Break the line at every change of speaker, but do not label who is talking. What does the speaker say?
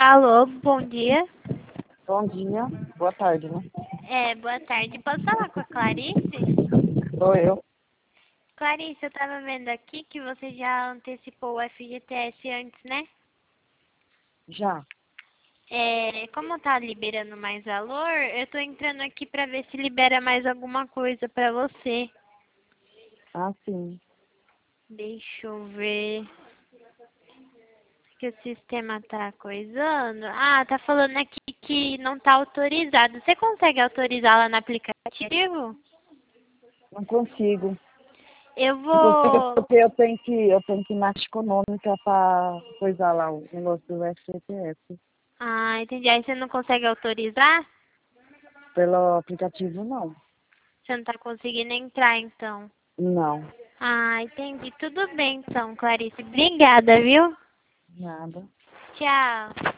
Alô, bom dia.
Bom dia, boa tarde, né?
Boa tarde. Posso falar com a Clarice?
Sou eu.
Clarice, eu tava vendo aqui que você já antecipou o FGTS antes, né?
Já.
Como tá liberando mais valor, eu tô entrando aqui pra ver se libera mais alguma coisa pra você.
Ah, sim.
Deixa eu ver. Que o sistema tá coisando. Ah, tá falando aqui que não tá autorizado. Você consegue autorizar lá no aplicativo?
Não consigo.
Eu
Não consigo
vou.
porque eu tenho que ir na Caixa Econômica para coisar lá o negócio do FGTS.
Ah, entendi. Aí você não consegue autorizar?
Pelo aplicativo, não.
Você não tá conseguindo entrar, então.
Não.
Ah, entendi. Tudo bem, então, Clarice. Obrigada, viu?
Nada.
Tchau.